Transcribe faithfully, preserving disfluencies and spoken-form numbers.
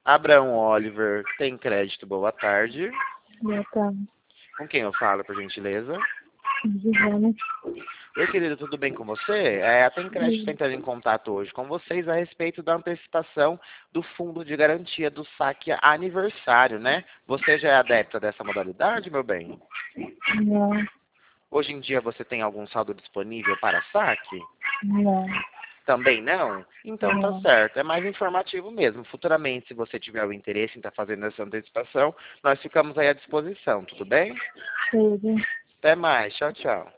Abraão Oliver tem crédito, boa tarde. Boa tarde. Com quem eu falo, por gentileza? Giovana. Oi, querido, tudo bem com você? É, a Tem Crédito está entrando em contato hoje com vocês a respeito da antecipação do fundo de garantia do saque aniversário, né? Você já é adepta dessa modalidade, meu bem? Não, Hoje em dia você tem algum saldo disponível para saque? não, Também não? Então tá não. certo, é mais informativo mesmo. Futuramente, se você tiver o interesse em estar fazendo essa antecipação, nós ficamos aí à disposição, tudo bem? Tudo. Até mais, tchau, tchau.